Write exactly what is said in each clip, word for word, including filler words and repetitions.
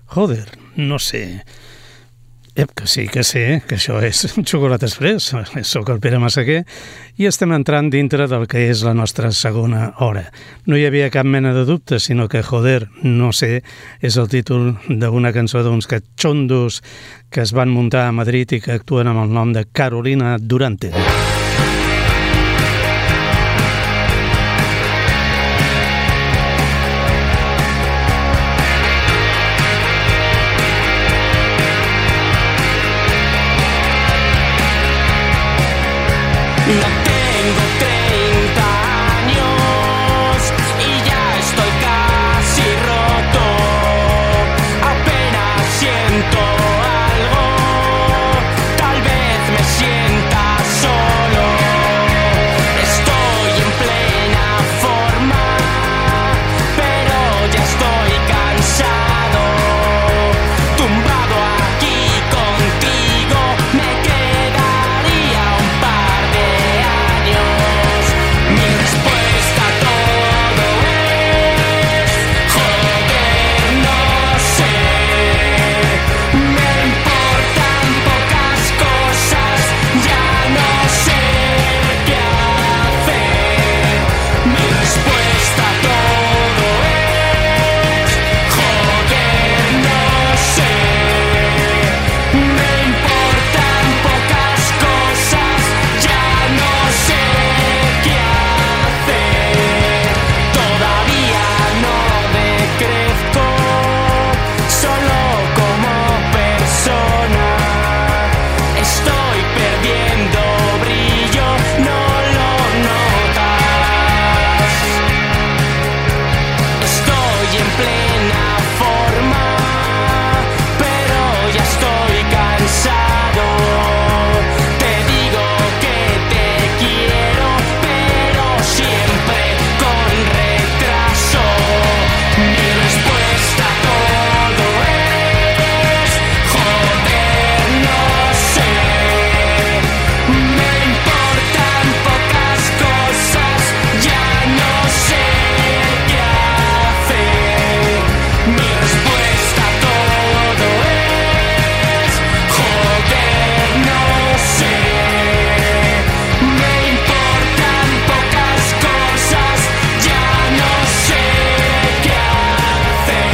Joder, no sé. Ep, que sí, que sé, que això és Xocolata Express. Soc el Pere Massaquer i estem entrant dintre del que és la nostra segona hora. No hi havia cap mena de dubte, sinó que Joder, no sé, és el títol d'una cançó d'uns cachondos que es van muntar a Madrid i que actuen amb el nom de Carolina Durante. No tengo treinta años y ya estoy casi roto. Apenas siento algo, tal vez me sienta solo. Estoy en plena forma, pero ya estoy cansado. Tumbado aquí contigo, me quedaría un par de años. Mi respuesta a todo es joder, no sé. Me importan pocas cosas, ya no sé qué hacer. Mi respuesta a todo es joder, no sé. Me importan pocas cosas, ya no sé qué hacer. Todavía no decrezco, solo como persona. Estoy perdiendo brillo, no lo notas. Estoy en plena forma, pero ya estoy cansado. Te digo que te quiero, pero siempre con retraso. Mi respuesta a todo es joder, no sé. Me importan pocas cosas, ya no sé qué hacer. Mi respuesta a todo es joder, no sé. Me importan pocas cosas, ya no sé qué hacer.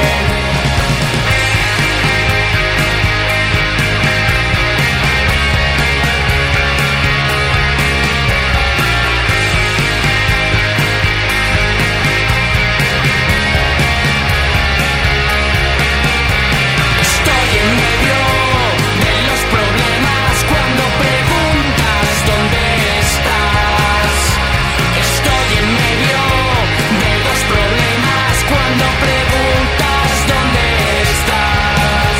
Estoy en medio de los problemas cuando preguntas dónde estás. Estoy en medio de los problemas cuando preguntas dónde estás.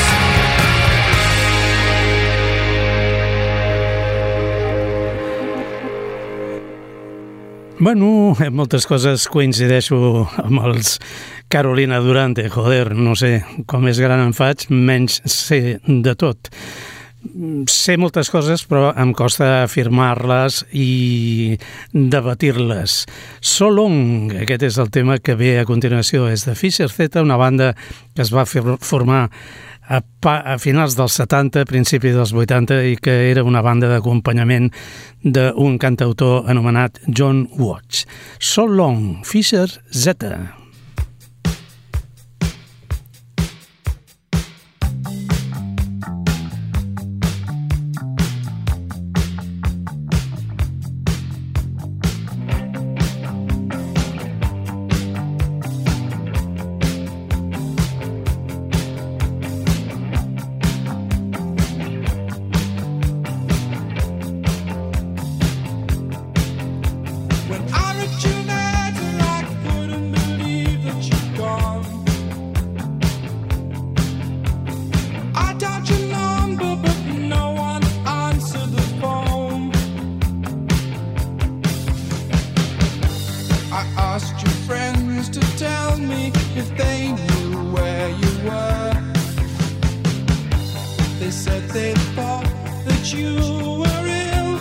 Bueno, en moltes coses coincideixo amb els Carolina Durante. Joder, no sé, com més gran em faig, menys sé de tot. Sé moltes coses, però em costa afirmar-les i debatir-les. So Long, aquest és el tema que ve a continuació. És de Fisher Z, una banda que es va fer- formar a, pa, a finals dels setanta, principi dels vuitanta, i que era una banda d'acompanyament d'un cantautor anomenat John Watts. So Long, Fisher Z. When I read your letter, I couldn't believe that you'd gone. I dialed your number, but no one answered the phone. I asked your friends to tell me if they knew where you were. They said they thought that you were ill.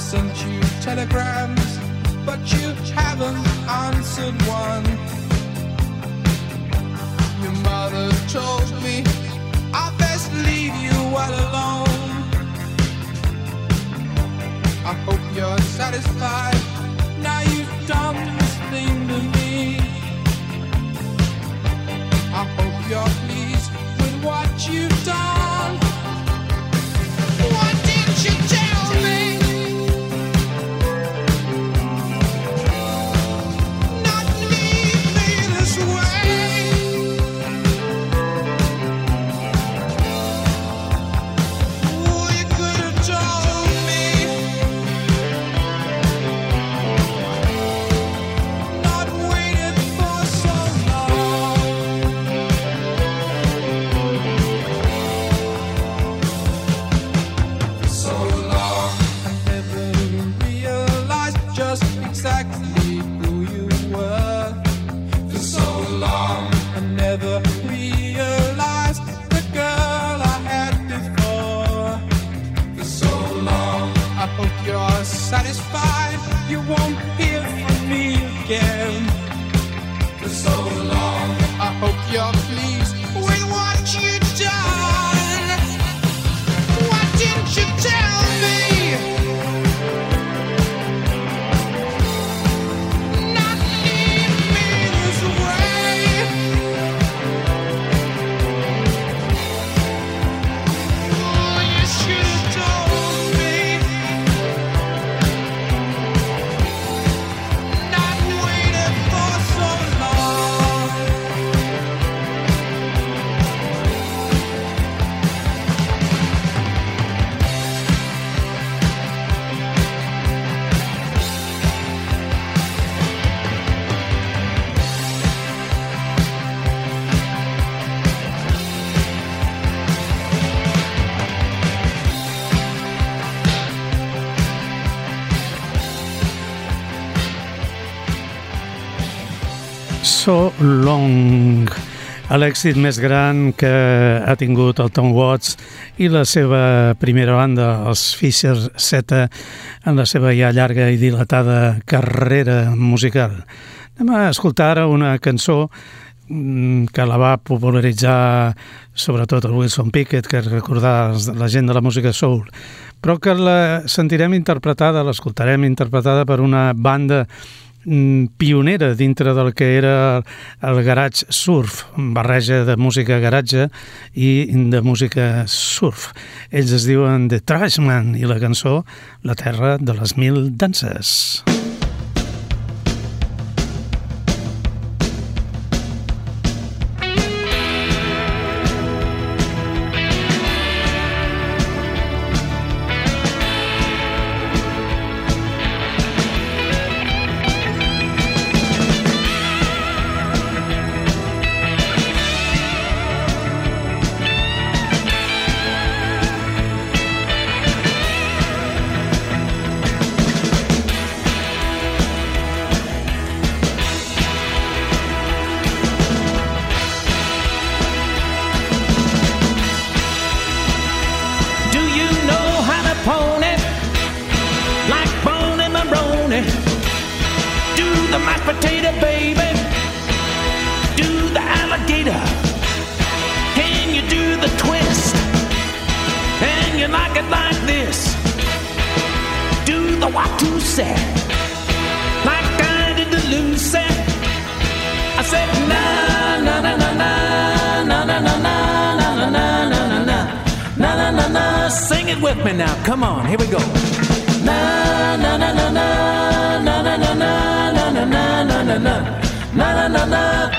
sent you telegrams, but you haven't answered one. Your mother told me I best leave you all alone. I hope you're satisfied now you've done this thing to me. I hope you're pleased with what you've done. What did you tell me? Not leave me this way. Oh, you could have told me. Not waited for so long. So long, I never realized just exactly who you were. For so long, I never realized the girl I had before. For so long, I hope you're satisfied. You won't hear from me again. For so long, I hope you're pleased with what you've done. What didn't you tell me? Not leave me this way. Oh, you should have told me. Not waited for so long. So Long, l'èxit més gran que ha tingut el Tom Watts i la seva primera banda, els Fisher Zeta, en la seva ja llarga i dilatada carrera musical. Anem a escoltar ara una cançó mm, que la va popularitzar sobretot el Wilson Pickett, que recordar la gent de la música soul, però que la sentirem interpretada, l'escoltarem interpretada per una banda pionera dintre del que era el garage surf, barreja de música garatge i de música surf. Ells es diuen The Trashman i la cançó La terra de les mil danses. Sing it with me now. Come on, here we go. Na na na na na na na na na na na na na na na na na na.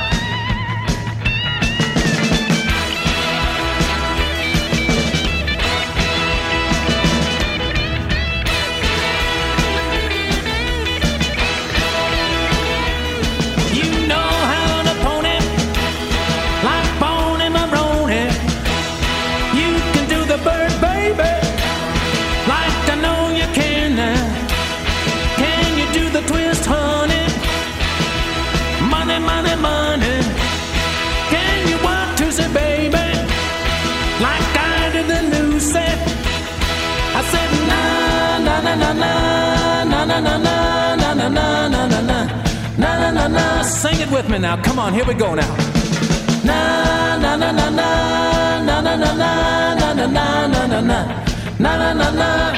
Money, money, can you want to say, baby, like I did the news said? I said, na, na, na, na, na. na na na na na na na na na na na na. Sing it with me now. Come on, here we go now. Na na na na na na na na na na na na na na na na na na.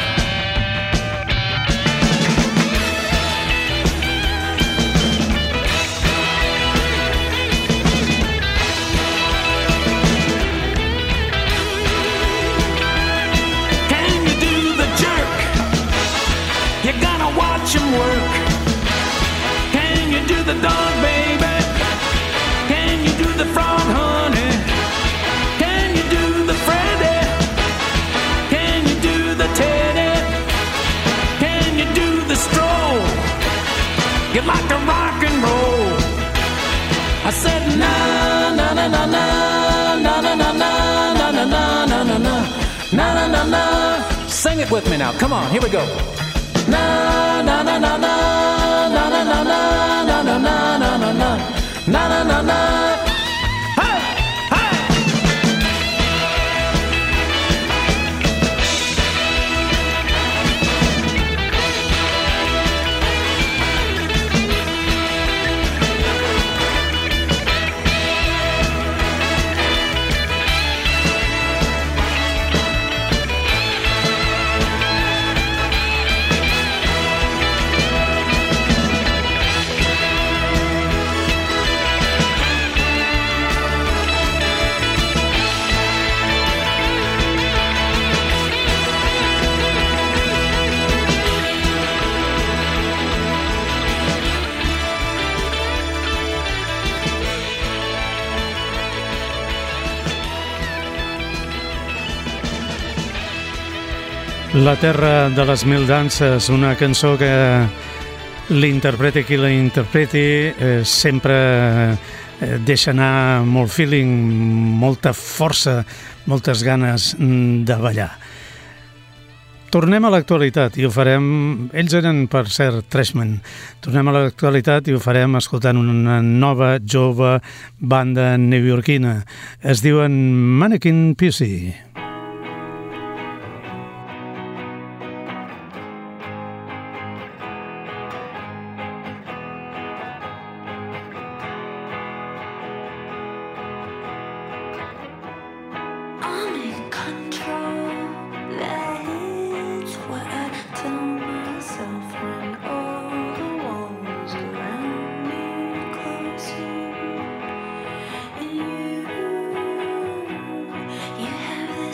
Watch him work. Can you do the dog, baby? Can you do the frog, honey? Can you do the Freddy? Can you do the Teddy? Can you do the stroll? You like to rock and roll. I said na na na na na na na na na na na na na na na na na. Sing it with me now. Come on, here we go. Na na na na na na na na na na na na na na na na na na. Hey, hey. La terra de les mil danses, una cançó que l'interpreti qui la interpreti eh, sempre eh, deixa anar molt feeling, molta força, moltes ganes de ballar. Tornem a l'actualitat i ho farem... Ells eren, per cert, Trashman. Tornem a l'actualitat i ho farem escoltant una nova, jove banda neoyorquina. Es diuen Mannequin Pussy. You have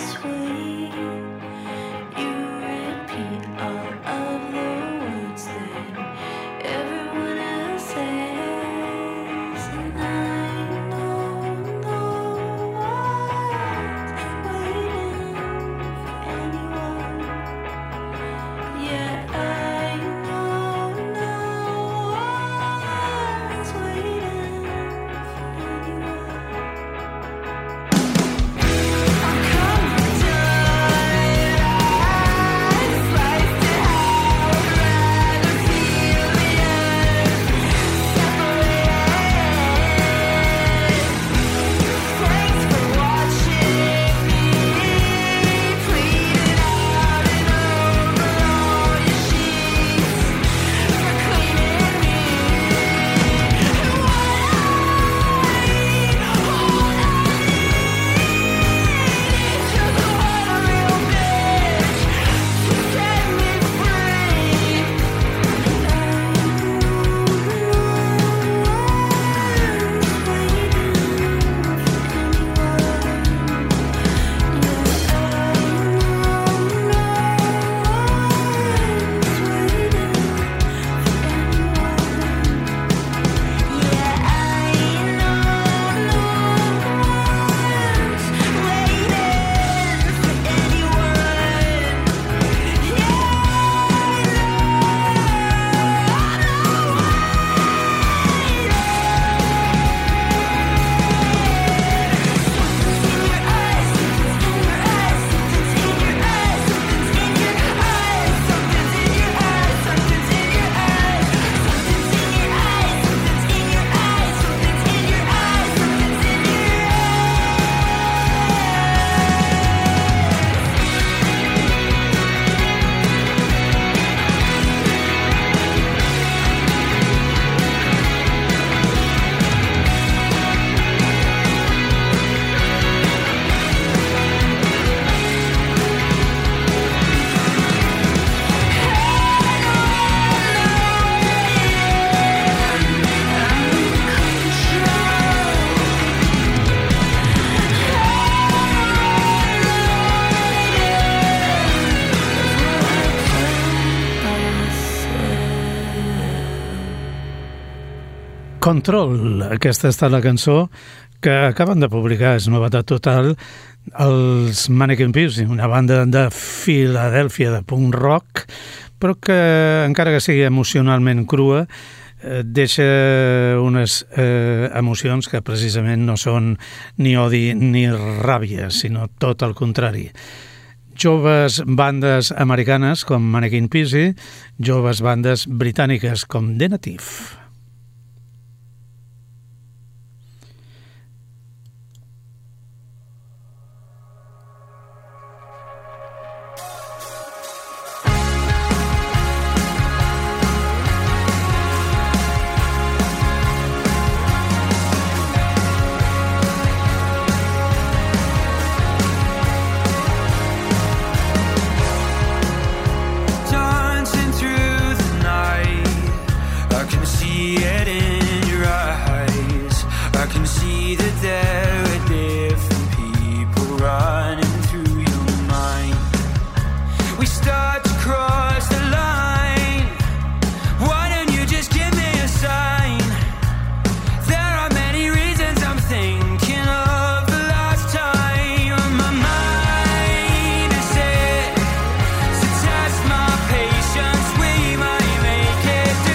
Control, aquesta ha estat la cançó que acaben de publicar, és novetat total, els Mannequin Pussy, una banda de Filadèlfia de punk rock, però que, encara que sigui emocionalment crua, eh, deixa unes eh, emocions que precisament no són ni odi ni ràbia, sinó tot el contrari. Joves bandes americanes com Mannequin Pussy, joves bandes britàniques com The Native.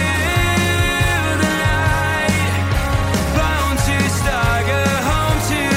Home to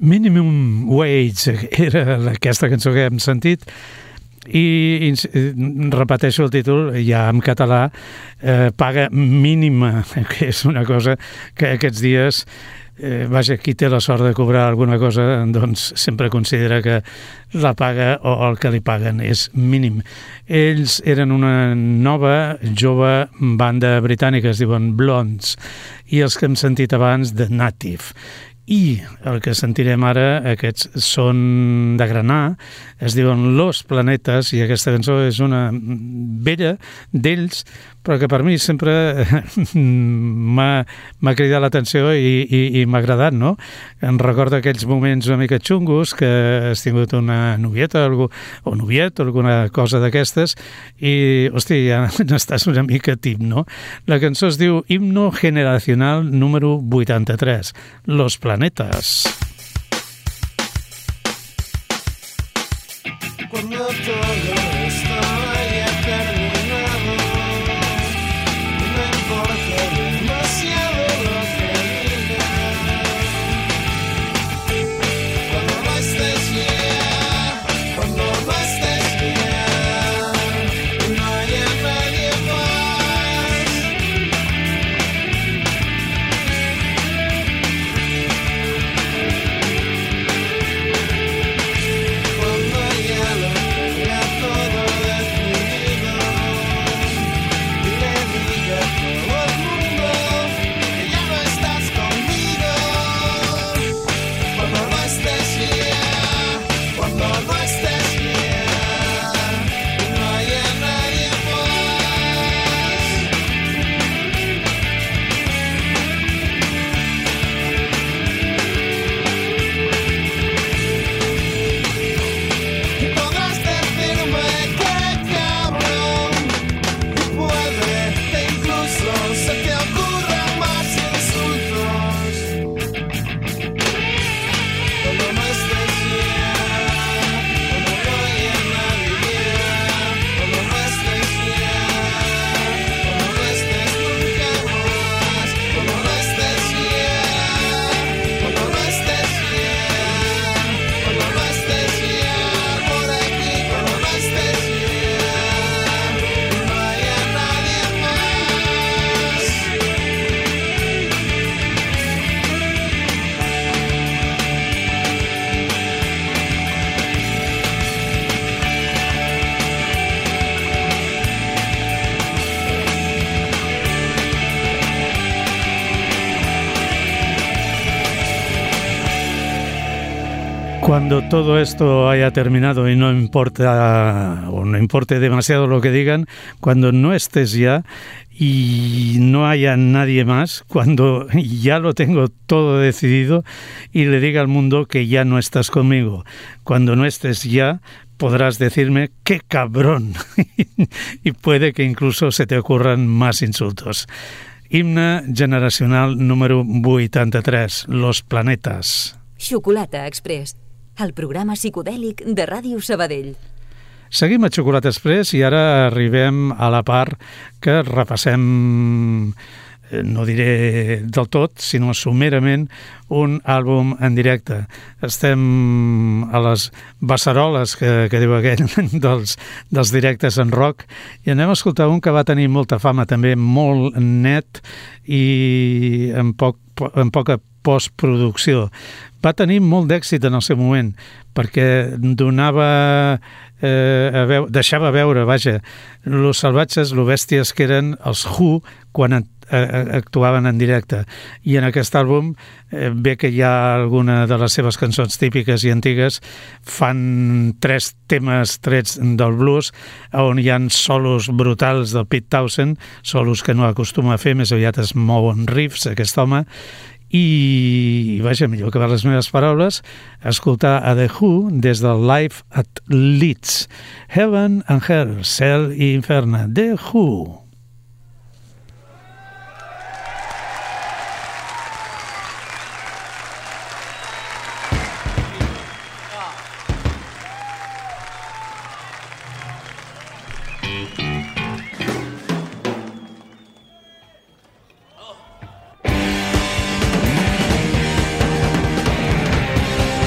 Minimum Wage era aquesta cançó que hem sentit i, i repeteixo el títol ja en català, eh, paga mínima, que és una cosa que aquests dies eh, vaja, qui té la sort de cobrar alguna cosa doncs sempre considera que la paga o el que li paguen és mínim. Ells eren una nova, jove banda britànica, es diuen Blondes, i els que hem sentit abans, The Native. I el que sentirem ara, aquests són de Granà, es diuen Los Planetes, i aquesta cançó és una vella d'ells, però que per mi sempre m'ha cridat l'atenció i, i, i m'ha agradat, no? Em recorda aquells moments una mica xungos que has tingut una novieta algú, o noviet o alguna cosa d'aquestes i, hosti, ja n'estàs una mica tip, no? La cançó es diu Himno Generacional número vuitanta-tres, Los Planetas. Cuando todo está ya terminado, no importa demasiado lo que digan. Cuando no estés ya, cuando no estés ya, no haya nadie más. Cuando ya lo tenga todo definido y le diga a todo el mundo que ya no estás conmigo. Cuando no estés ya, cuando no estés ya, no haya nadie más. Y podrás decirme que cabrón, y puede que incluso se te ocurran más insultos. Cuando no estés ya, cuando no haya nadie ya, cuando no estés ya, cuando no estés nunca más, cuando no estés ya, cuando no estés ya, cuando no estés ya por aquí, cuando no estés ya, no haya nadie más. Cuando todo esto haya terminado y no importa o no importe demasiado lo que digan, cuando no estés ya y no haya nadie más, cuando ya lo tengo todo decidido y le diga al mundo que ya no estás conmigo, cuando no estés ya podrás decirme ¡qué cabrón! Y puede que incluso se te ocurran más insultos. Himne generacional número vuitanta-tres, Los Planetas. Xocolata Express, el programa psicodèlic de Ràdio Sabadell. Seguim a Xocolata Express i ara arribem a la part que repassem, no diré del tot, sinó sumerament, un àlbum en directe. Estem a les beceroles, que, que diu aquell, dels, dels directes en rock, i anem a escoltar un que va tenir molta fama també, molt net i amb, poc, amb poca postproducció. Va tenir molt d'èxit en el seu moment, perquè donava, eh, a veu, deixava veure, vaja, los salvatges, lo bèsties que eren els Who quan eh, actuaven en directe. I en aquest àlbum, eh, bé que hi ha alguna de les seves cançons típiques i antigues, fan tres temes trets del blues, on hi ha solos brutals del Pete Townshend, solos que no acostuma a fer, més aviat es mouen riffs, aquest home, i, vaja, millor que per les meves paraules, escoltar a The Who des del Live at Leeds. Heaven and Hell, Cel i Infern, The Who. Heaven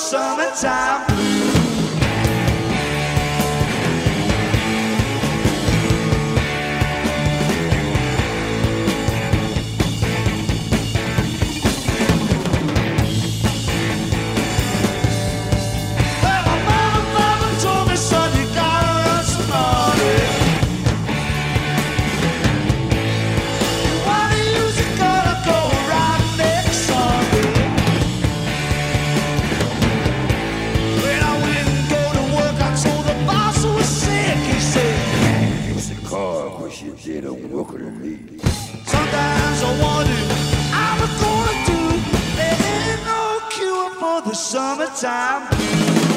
summertime blues. Well, my mama, mama told me, son, you gotta run some money. You wanna use it, gonna go right next Sunday. When I went and go to work, I told the boss who was sick. He said, Use the car, wish you didn't work with me. sometimes I wonder how I'm gonna do. There ain't no cure for the summertime blues.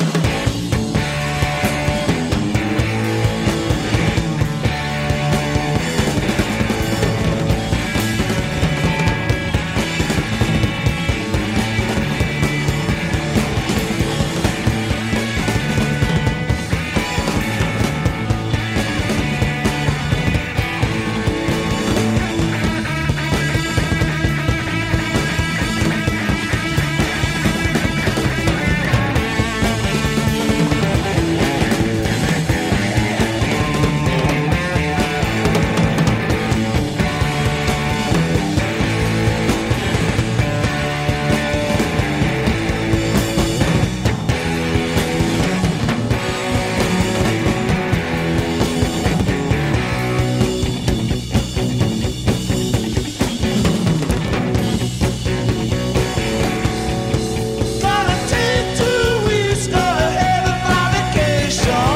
Gonna take two weeks, gonna have a my vacation.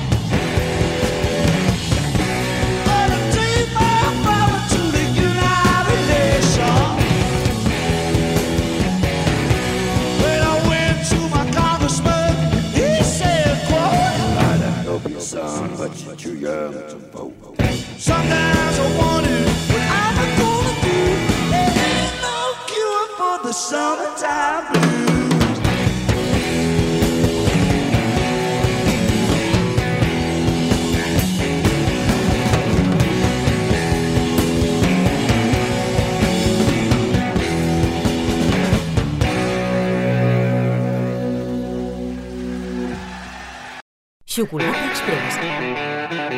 Gonna take my father to the United Nations. When I went to my congressman, he said, quote, I don't know your son, but you're too young to vote. sometimes I wonder what I'm gonna do. There ain't no cure for the summertime blues. Xocolata Express.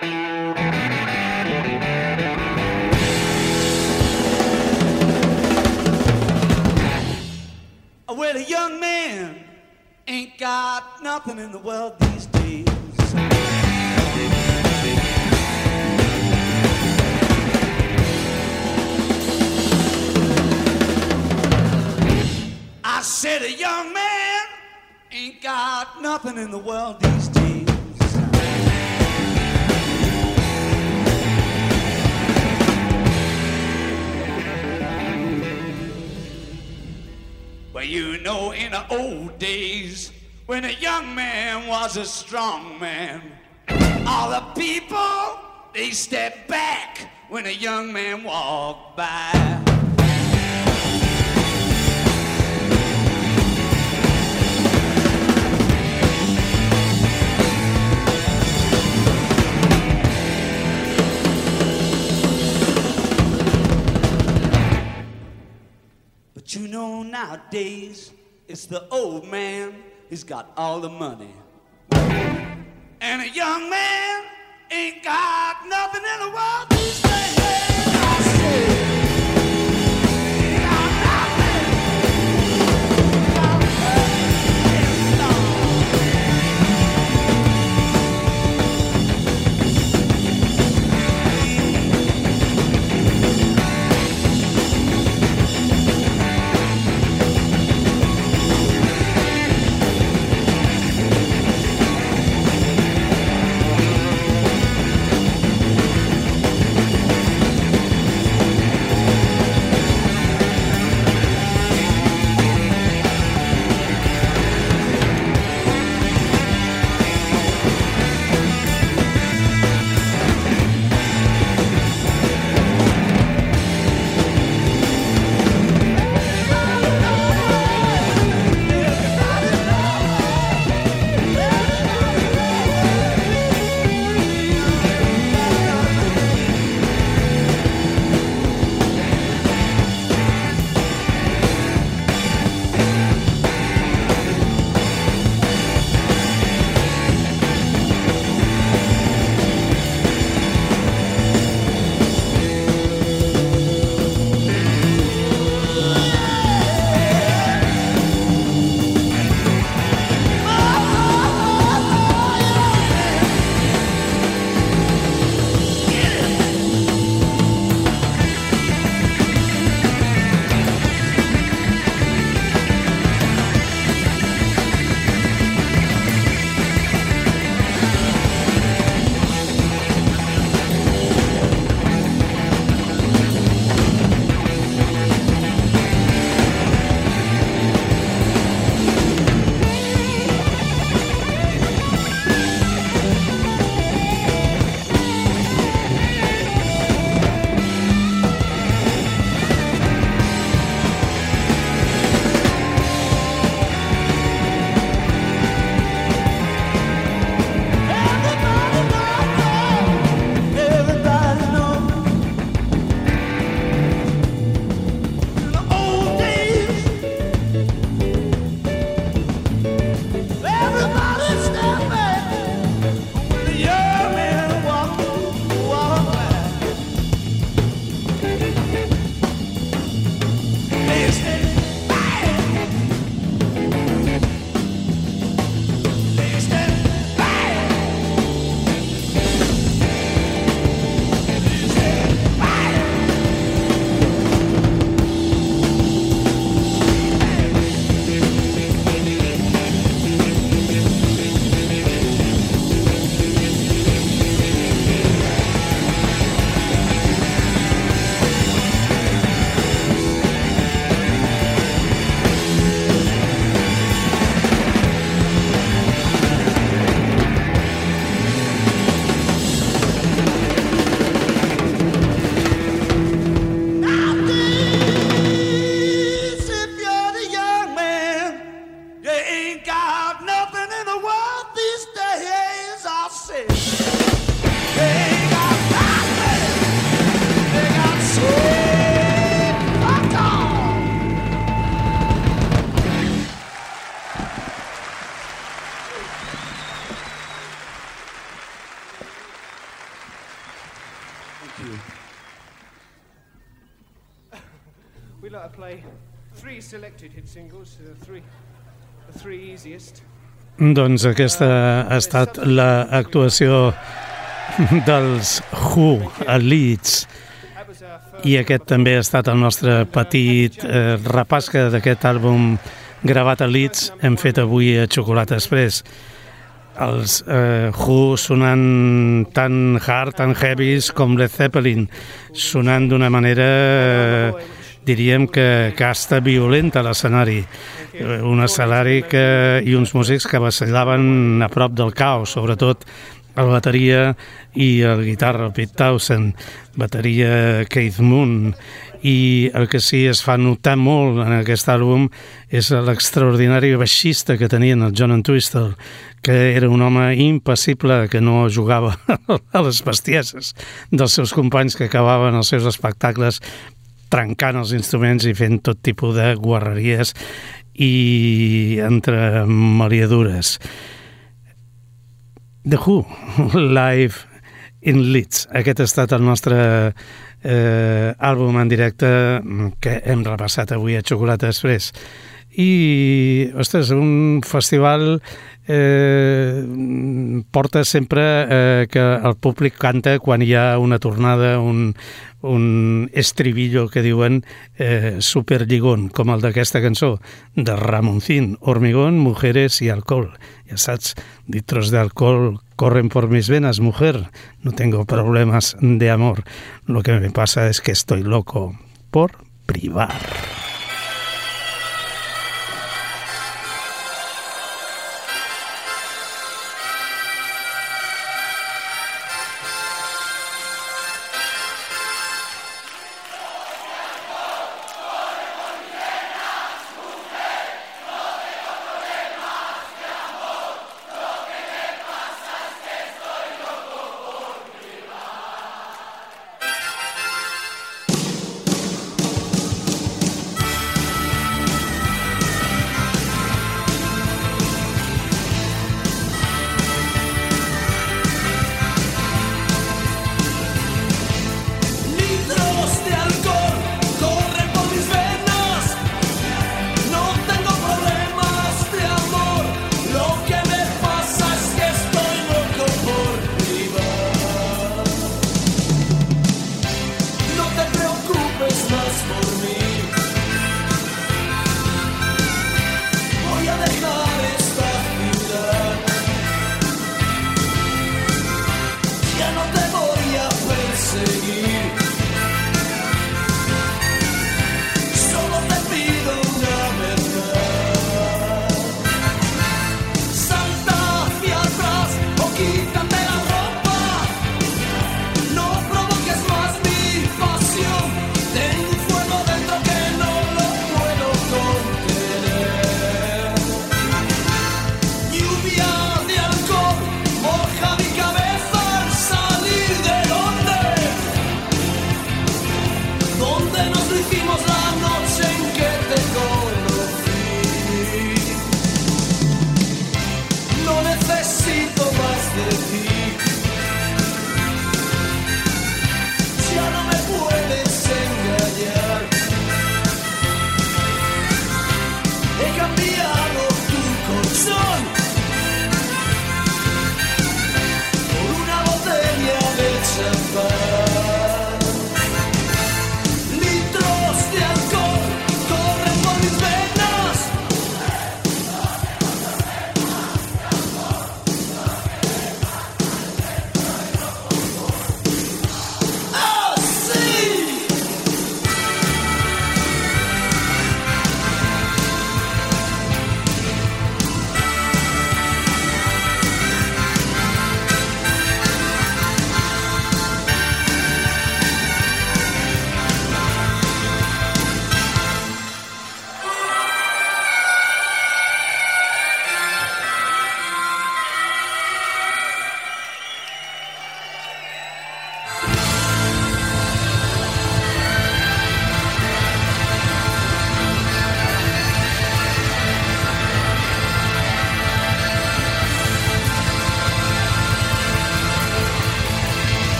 Well, a young man ain't got nothing in the world these days. I said a young man ain't got nothing in the world these days. Well, you know, in the old days, when a young man was a strong man, all the people, they stepped back when a young man walked by. But you know, nowadays, it's the old man who's got all the money. And a young man ain't got nothing in the world these days. I say, ain't got nothing. Got nothing. No. play three selected hit singles, the three, the three easiest. Doncs aquesta ha estat l'actuació dels Who a Leeds, i aquest també ha estat el nostre petit eh, repasca d'aquest àlbum gravat a Leeds, hem fet avui a Xocolata Express. Els eh, Who sonant tan hard, tan heavies com Led Zeppelin, sonant d'una manera, eh, diríem que casta violenta a l'escenari. Un escenari que, i uns músics que vacillaven a prop del caos, sobretot el bateria i el guitarra, el Pete Townshend, bateria Keith Moon, i el que sí es fa notar molt en aquest àlbum és l'extraordinari baixista que tenien, el John Entwistle, que era un home impassible, que no jugava a les bestieses dels seus companys que acabaven els seus espectacles trencant els instruments i fent tot tipus de guarreries i entre maliadures. The Who, live in Leeds. Aquest ha estat el nostre eh, àlbum en directe que hem repassat avui a Xocolata Express. I, ostres, un festival eh, porta sempre eh, que el públic canta quan hi ha una tornada, un, un estribillo que diuen eh, superlligón, com el d'aquesta cançó de Ramoncín, Hormigón, Mujeres y Alcohol. Ja saps, litros de alcohol corren por mis venas, mujer, no tengo problemas de amor, lo que me pasa es que estoy loco por privar.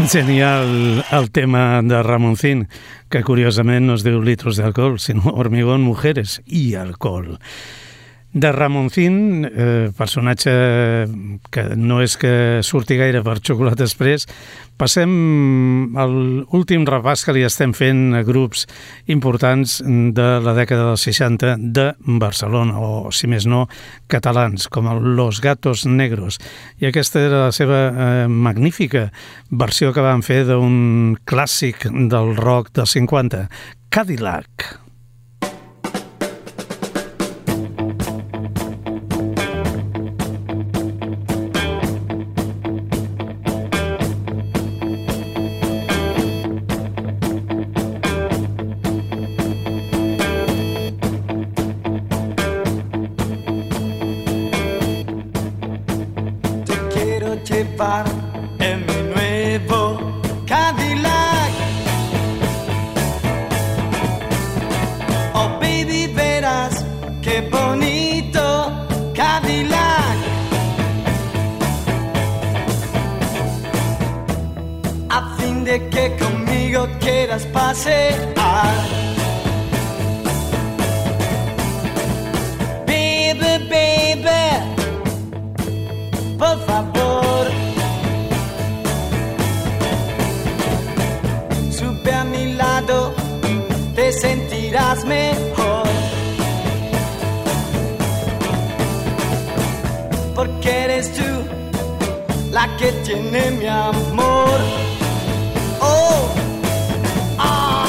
Genial el tema de Ramoncín, que curiosament no es diu litros de alcohol, sinó hormigón, mujeres i alcohol. De Ramoncín, eh, personatge que no és que surti gaire per Chocolate Express, passem a l'últim repàs que li estem fent a grups importants de la dècada dels seixanta de Barcelona, o, si més no, catalans, com el Los Gatos Negros. I aquesta era la seva eh, magnífica versió que van fer d'un clàssic del rock dels cinquanta, Cadillac. En mi nuevo Cadillac. Oh baby, verás qué bonito Cadillac. A fin de que conmigo quieras pasear. Baby, baby, por favor, sube a mi lado, te sentirás mejor, porque eres tú la que tiene mi amor. Oh, ah.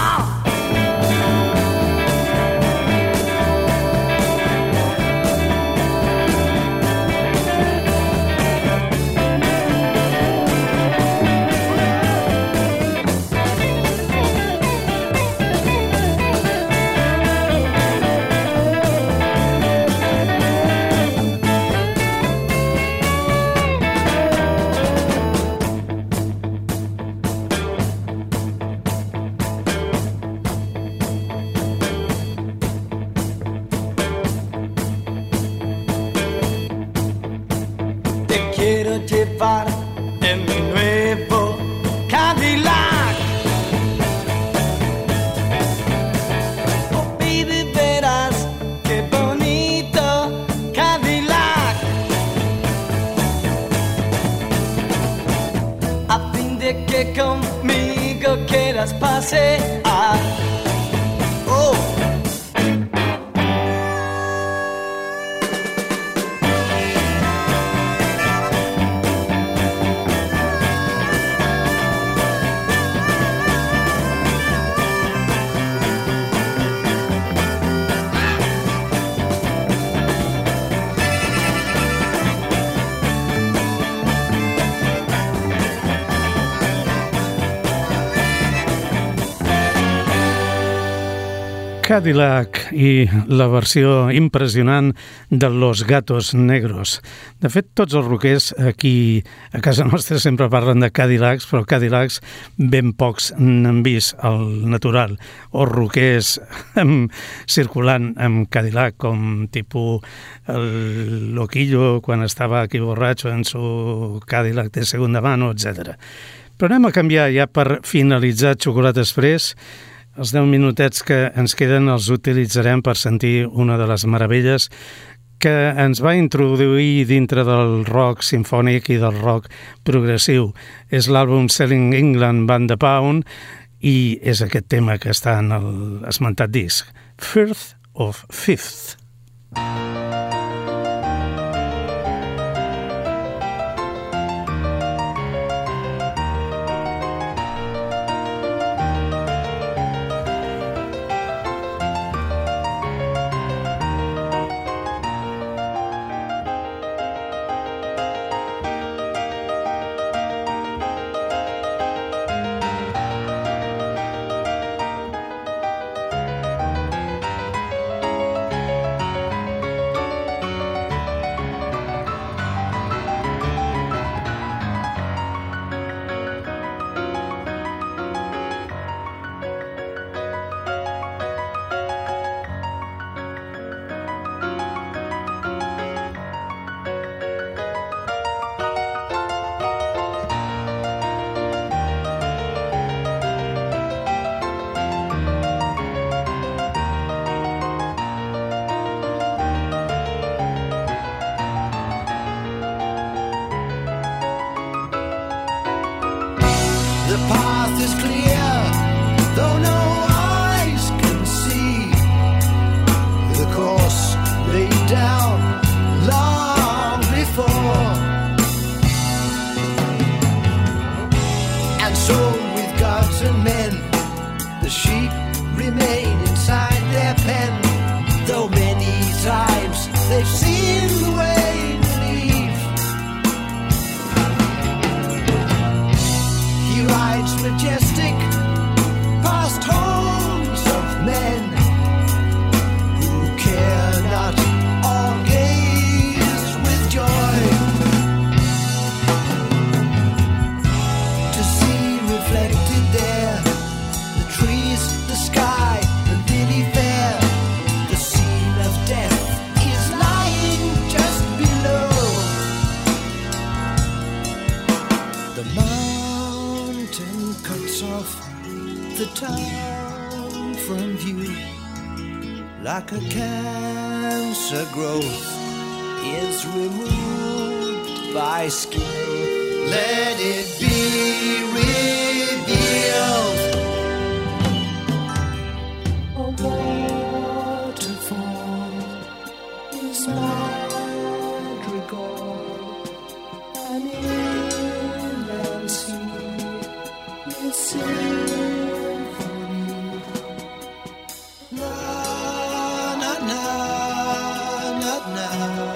Quiero llevar en mi nuevo Cadillac. Oh baby, verás qué bonito Cadillac. A fin de que conmigo quieras pasear. Oh. Cadillac i la versió impressionant de Los Gatos Negros. De fet, tots els rockers aquí a casa nostra sempre parlen de Cadillacs, però Cadillacs ben pocs n'han vist al natural, o rockers amb, circulant amb Cadillac, com tipus el Loquillo quan estava aquí borratxo en su Cadillac de segunda mano, etcètera. Però anem a canviar ja per finalitzar Chocolate Express. Els deu minutets que ens queden els utilitzarem per sentir una de les meravelles que ens va introduir dintre del rock simfònic i del rock progressiu. És l'àlbum Selling England Band the Pound i és aquest tema que està en l'esmentat disc, Firth of Fifth. town from view, like a cancer growth is removed by skill. Let it be revealed. A waterfall is madrigal, an inland sea is symphony. Na na na na na.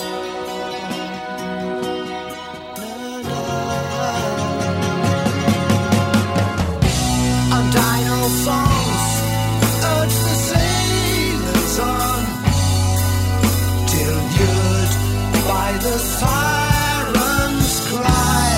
Songs urge the sailors on, till lured by the siren's cry.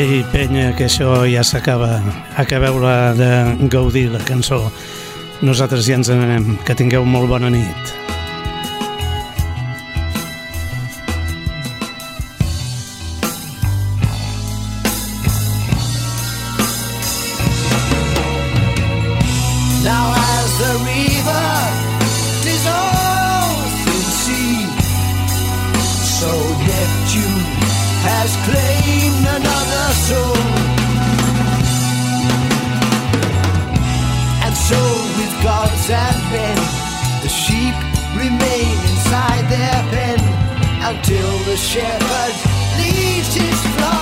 Ei, penya, que això ja s'acaba. Acabeu-la de gaudir, la cançó. Nosaltres ja ens n'anem. Que tingueu molt bona nit. Now as the river dissolves in sea, so Neptune has claimed another soul. And so with gods and men, the sheep remain inside their pen until the shepherd leaves his flock.